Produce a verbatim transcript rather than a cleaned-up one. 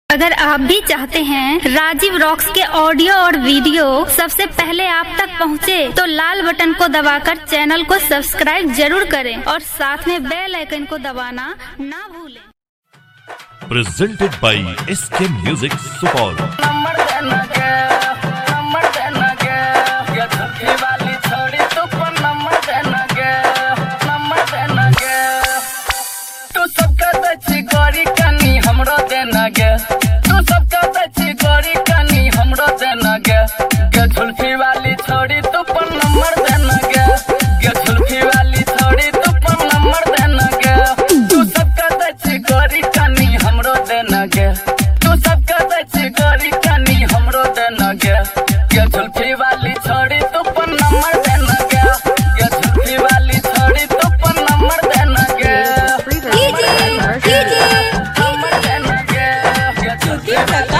अगर आप भी चाहते हैं राजीव रॉक्स के ऑडियो और वीडियो सबसे पहले आप तक पहुंचे, तो लाल बटन को दबाकर चैनल को सब्सक्राइब जरूर करें और साथ में बेल आइकन को दबाना ना भूलें। Presented by S K Music Support। हमरो देना गे तू सबका बच्ची गोरी कनी हमरो देना गे गे झुल्फी वाली छोड़ी तू पर नंबर देना गे गे झुल्फी वाली छोड़ी तू पर नंबर देना गे तू सबका बच्ची गोरी कनी हमरो देना गे तू सबका बच्ची गोरी कनी हमरो देना गे गे झुल्फी वाली छोड़ी तू पर नंबर देना गे गे झुल्फी वाली छोड़ी तू पर नंबर देना गे डीजे डीजे